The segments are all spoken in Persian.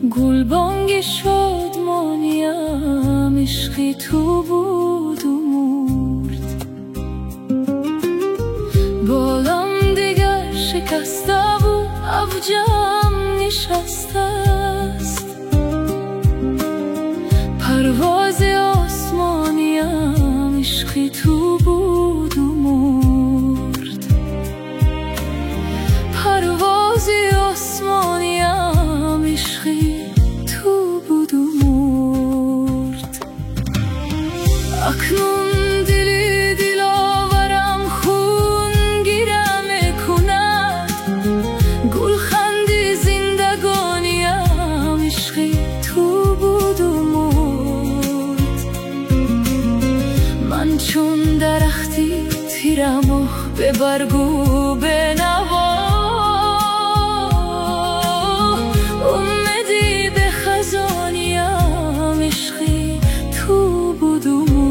گلبانگی شد مانیم، عشقی تو بود و مرد. بالم دیگر شکسته بود، اوجم نشسته است. پرواز آسمانیم، عشقی تو بود و مرد. پرواز آسمانیم، عشقی تو بود و مرد. اکنون دلی دلاورم خون گیرم میکند، گلخندی زندگانیم، عشقی تو بود و مرد. من چون درختی تیرم و به برگ و به نوا، امیدی به خزانیم، عشقی تو بود و مرد.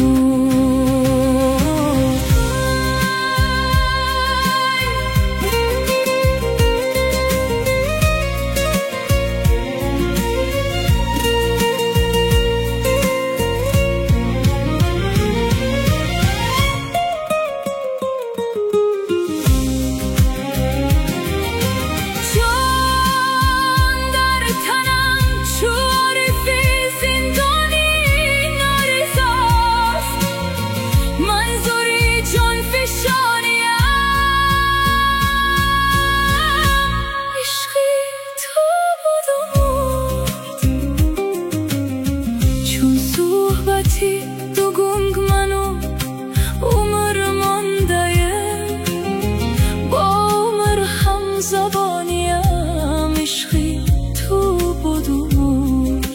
دو گنگ منو عمر مانده، با عمر هم زبانیم، عشقی تو بود و مرد.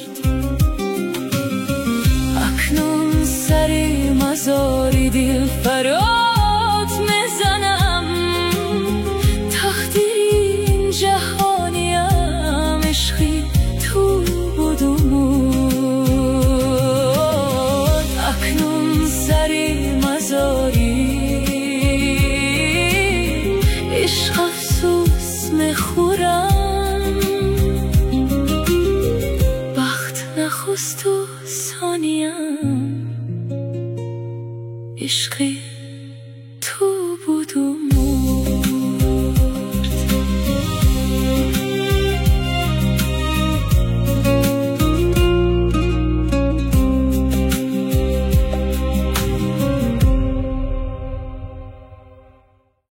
اکنون سری مزاری دل فریاد میزنم، تقدیر این جهانیم، عشقی تو بود و مرد. عشق افسوس میخورم، بخت نخست و ثانیم، عشقی